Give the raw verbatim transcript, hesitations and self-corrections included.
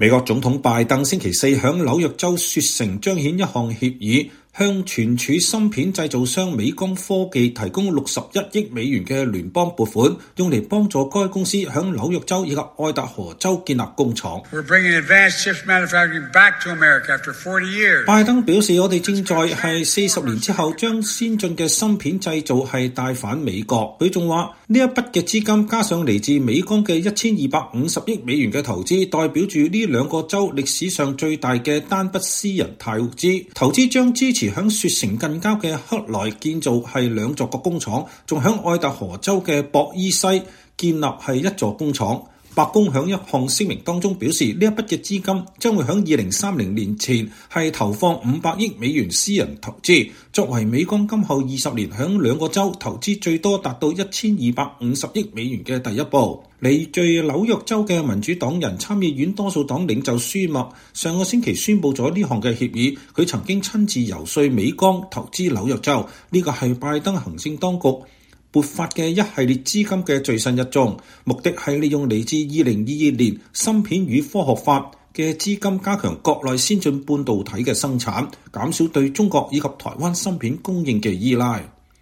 美國總統拜登星期四響紐約州雪城彰顯一項協議，向存儲芯片製造商美光科技提供六十一億美元嘅聯邦撥款，用嚟幫助該公司響紐約州以及愛達荷州建立工廠。拜登表示，我哋正在係四十年之後將先進嘅芯片製造係帶返美國。佢仲話呢一筆嘅資金加上嚟自美光嘅一千二百五十億美元嘅投資，代表住呢兩個州歷史上最大嘅單筆私人投資。投資將支持響雪城近郊嘅克萊建造係兩座嘅工廠，仲響愛達荷州嘅博伊西建立係一座工廠。白宮響一項聲明當中表示，呢一筆嘅資金將會響二零三零年前係投放五百億美元私人投資，作為美光今後二十年響兩個州投資最多達到一千二百五十億美元嘅第一步。嚟自紐約州嘅民主黨人參議院多數黨領袖舒默上個星期宣布咗呢項嘅協議，佢曾經親自游說美光投資紐約州，呢個係拜登行政當局撥發嘅一系列資金嘅最新一宗，目的係利用嚟自二零二二年芯片與科學法嘅資金，加強國內先進半導體嘅生產，減少對中國以及台灣芯片供應嘅依賴。